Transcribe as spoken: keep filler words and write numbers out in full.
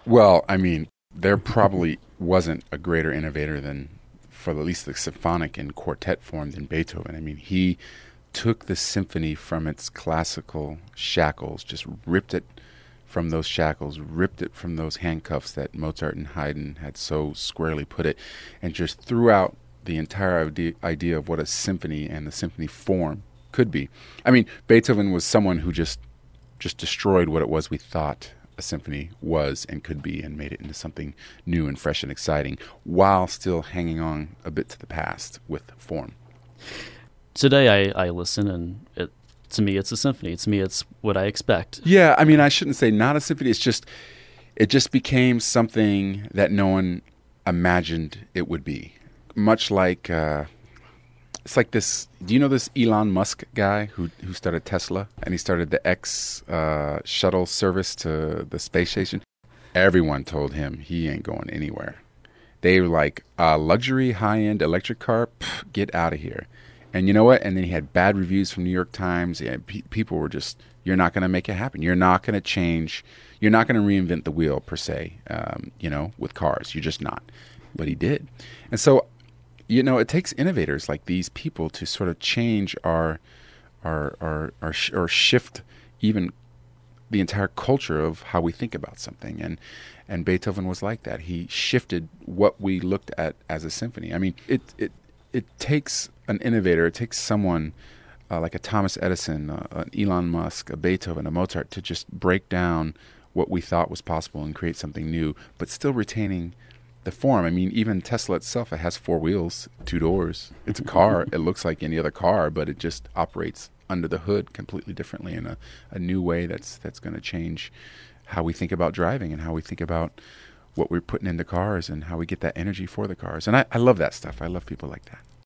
Well, I mean, there probably wasn't a greater innovator than, for at least the symphonic and quartet form, than Beethoven. I mean, he took the symphony from its classical shackles, just ripped it from those shackles, ripped it from those handcuffs that Mozart and Haydn had so squarely put it, and just threw out the entire idea, idea of what a symphony and the symphony form could be. I mean, Beethoven was someone who just just destroyed what it was we thought a symphony was and could be, and made it into something new and fresh and exciting, while still hanging on a bit to the past with form. Today I, I listen, and it, to me it's a symphony. To me it's what I expect. Yeah, I mean, I shouldn't say not a symphony. It's just, it just became something that no one imagined it would be. Much like, uh, it's like this, do you know this Elon Musk guy who who started Tesla? And he started the X uh, shuttle service to the space station? Everyone told him he ain't going anywhere. They were like, uh, luxury, high-end electric car, pff, get out of here. And you know what? And then he had bad reviews from New York Times. And pe- people were just, you're not going to make it happen. You're not going to change. You're not going to reinvent the wheel, per se, um, you know, with cars. You're just not. But he did. And so, you know, it takes innovators like these people to sort of change our, our, our, our sh- or shift even the entire culture of how we think about something. And, and Beethoven was like that. He shifted what we looked at as a symphony. I mean, it, it, it takes an innovator, it takes someone uh, like a Thomas Edison, uh, an Elon Musk, a Beethoven, a Mozart, to just break down what we thought was possible and create something new, but still retaining the form. I mean, even Tesla itself, it has four wheels, two doors. It's a car. It looks like any other car, but it just operates under the hood completely differently in a, a new way that's that's going to change how we think about driving and how we think about what we're putting into cars and how we get that energy for the cars. And I, I love that stuff. I love people like that.